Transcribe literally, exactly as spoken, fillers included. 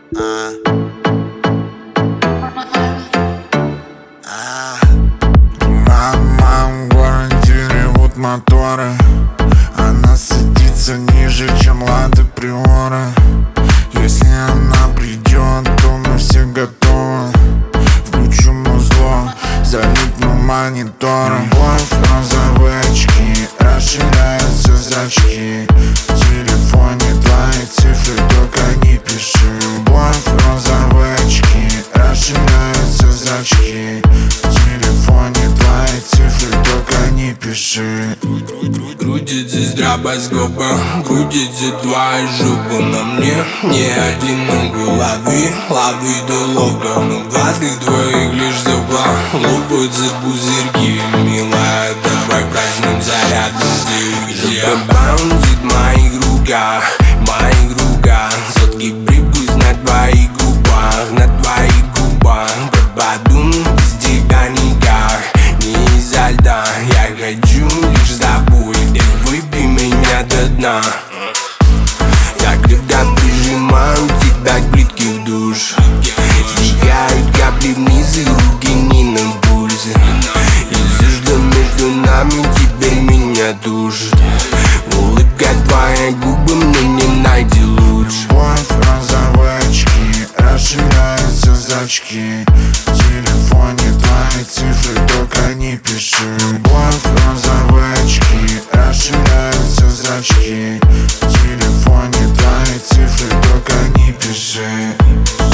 А. А. Мама, в городе ревут моторы. Она садится ниже, чем Лада Приора. Если она придет, то мы все готовы. Включим музло, залипнем мониторы. Любовь, розовые очки, расширяются зрачки. В телефоне твои цифры, только не пиши. Любовь, розовые очки, расширяются зрачки. В телефоне твои цифры, только не пиши. Крутится стробоскопа, крутится твоя жопа. На мне не одиноко, лови, лови до лока. Но в глазках твоих лишь зубла лопаются пузырьки. Милая, давай проснемся рядом с где баунтит в моих руках, в моих руках. Сотки привкус на твоих губах, на твоих губах. Пропаду без тебя никак, не из-за льда. Я хочу лишь с тобой, ты выпей меня до дна. Я когда прижимаю тебя к плитке в душ, стекают капли вниз и руки не на пульсе. И все, что между нами, теперь меня душит. Улыбка твоя, губы мне не найти лучше. Любовь, розовые очки, расширяются зрачки. В телефоне твои цифры, только не пиши. Любовь, розовые очки, расширяются зрачки. В телефоне твои цифры, только не пиши.